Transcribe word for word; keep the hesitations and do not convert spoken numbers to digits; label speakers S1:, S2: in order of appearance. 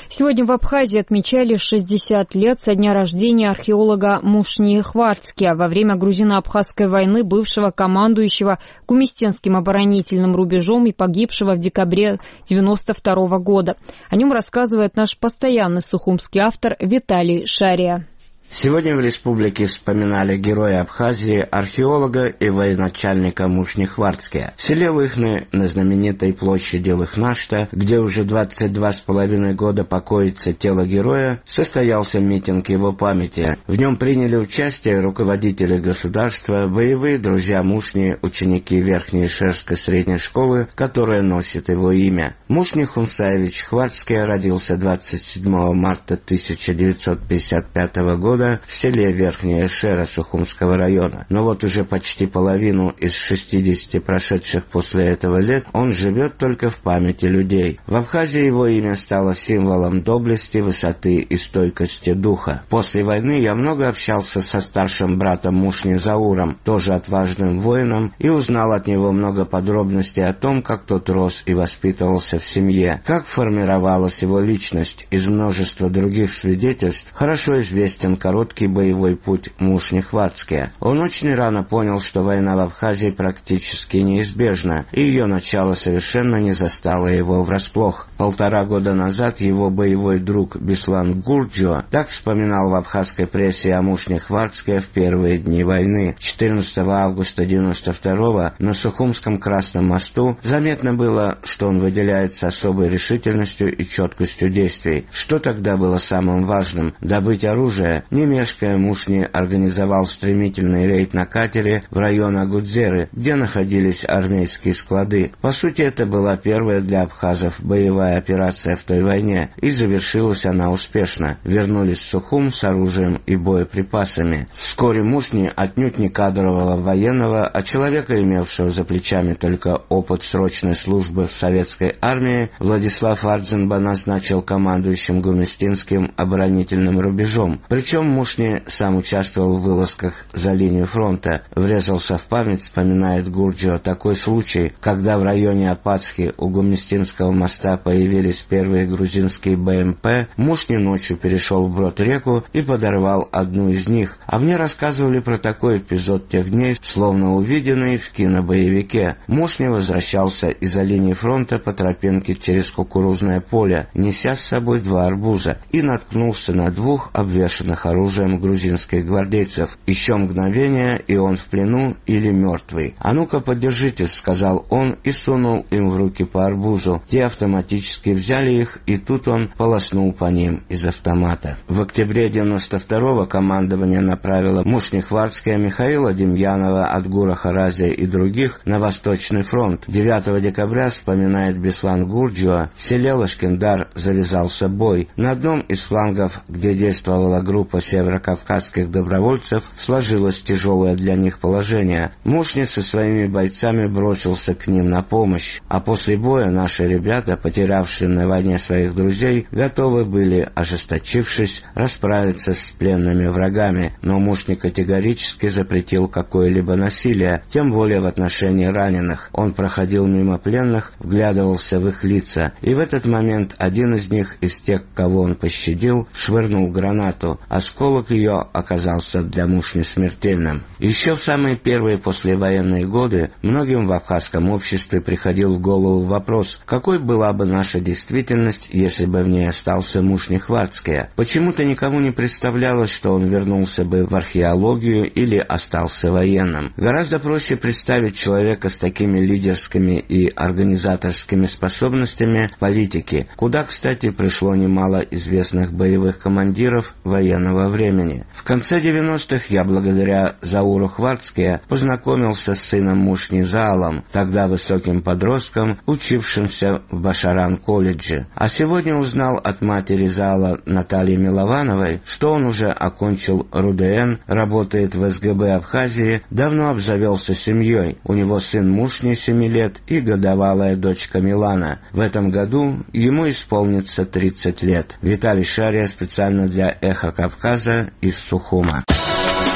S1: Сегодня в Абхазии отмечали шестьдесят лет со дня рождения археолога Мушни Хварцкия, во время грузино-абхазской войны бывшего командующего Гумистинским оборонительным рубежом и погибшего в декабре девяносто второго года. О нем рассказывает наш постоянный сухумский автор Виталий Шария.
S2: Сегодня в республике вспоминали героя Абхазии, археолога и военачальника Мушни Хварцкия. В селе Лыхны, на знаменитой площади Лыхнашта, где уже двадцать два с половиной года покоится тело героя, состоялся митинг его памяти. В нем приняли участие руководители государства, боевые друзья Мушни, ученики Верхней Шерской средней школы, которая носит его имя. Мушни Хунсаевич Хварцкий родился двадцать седьмого марта тысяча девятьсот пятьдесят пятого года в селе Верхняя Шера Сухумского района. Но вот уже почти половину из шестидесяти прошедших после этого лет он живет только в памяти людей. В Абхазии его имя стало символом доблести, высоты и стойкости духа. После войны я много общался со старшим братом Мушни Зауром, тоже отважным воином, и узнал от него много подробностей о том, как тот рос и воспитывался в семье, как формировалась его личность. Из множества других свидетельств хорошо известен короткий боевой путь Мушни Хварцкия. Он очень рано понял, что война в Абхазии практически неизбежна, и ее начало совершенно не застало его врасплох. Полтора года назад его боевой друг Беслан Гурджио так вспоминал в абхазской прессе о Мушни Хварцкия в первые дни войны. четырнадцатого августа девяносто второго на Сухумском Красном мосту заметно было, что он выделяется особой решительностью и четкостью действий. Что тогда было самым важным? Добыть оружие? Не мешкая, Мушни организовал стремительный рейд на катере в район Агудзеры, где находились армейские склады. По сути, это была первая для абхазов боевая операция в той войне, и завершилась она успешно. Вернулись в Сухум с оружием и боеприпасами. Вскоре Мушни, отнюдь не кадрового военного, а человека, имевшего за плечами только опыт срочной службы в советской армии, Владислав Ардзенба назначил командующим Гумистинским оборонительным рубежом. Причем Мушни сам участвовал в вылазках за линию фронта. Врезался в память, вспоминает Гурджио, такой случай, когда в районе Апатски у Гумистинского моста появились первые грузинские БМП, Мушни ночью перешел вброд реку и подорвал одну из них. А мне рассказывали про такой эпизод тех дней, словно увиденный в кинобоевике. Мушни возвращался из-за линии фронта по тропинке через кукурузное поле, неся с собой два арбуза, и наткнулся на двух обвешанных оружием грузинских гвардейцев. Еще мгновение, и он в плену или мертвый. «А ну-ка, подержитесь», — сказал он и сунул им в руки по арбузу. Те автоматически взяли их, и тут он полоснул по ним из автомата. В октябре девяносто второго командование направило Мушни Хварцкия, Михаила Демьянова, Адгура Харазия и других на Восточный фронт. девятого декабря, вспоминает Беслан Гурджио, в селе Лашкендар завязался бой. На одном из флангов, где действовала группа северокавказских добровольцев, сложилось тяжелое для них положение. Мушни со своими бойцами бросился к ним на помощь, а после боя наши ребята, потерявшие на войне своих друзей, готовы были, ожесточившись, расправиться с пленными врагами, но Мушни категорически запретил какое-либо насилие, тем более в отношении раненых. Он проходил мимо пленных, вглядывался в их лица, и в этот момент один из них, из тех, кого он пощадил, швырнул гранату. Осколок ее оказался для Мушни смертельным. Еще в самые первые послевоенные годы многим в абхазском обществе приходил в голову вопрос, какой была бы наша действительность, если бы в ней остался Мушни Хварцкия. Почему-то никому не представлялось, что он вернулся бы в археологию или остался военным. Гораздо проще представить человека с такими лидерскими и организаторскими способностями в политике, куда, кстати, пришло немало известных боевых командиров военного времени. В конце девяностых я, благодаря Зауру Хварцкия, познакомился с сыном Мушни Заалом, тогда высоким подростком, учившимся в Башаран-колледже. А сегодня узнал от матери Заала Натальи Миловановой, что он уже окончил РУДН, работает в СГБ Абхазии, давно обзавелся семьей. У него сын Мушни семи лет и годовалая дочка Милана. В этом году ему исполнится тридцать лет. Виталий Шария специально для «Эхо Кавказа» из Сухума.